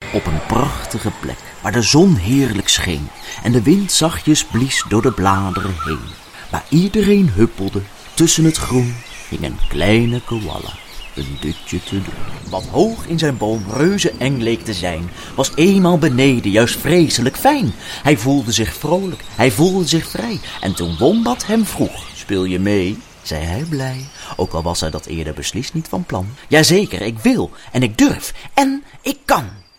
op een prachtige plek waar de zon heerlijk scheen en de wind zachtjes blies door de bladeren heen. Waar iedereen huppelde tussen het groen, hing een kleine koala een dutje te doen. Wat hoog in zijn boom reuze eng leek te zijn, was eenmaal beneden juist vreselijk fijn. Hij voelde zich vrolijk, hij voelde zich vrij. En toen Wombat hem vroeg, speel je mee? Zei hij blij, ook al was hij dat eerder beslist niet van plan. Jazeker, ik wil en ik durf en ik kan.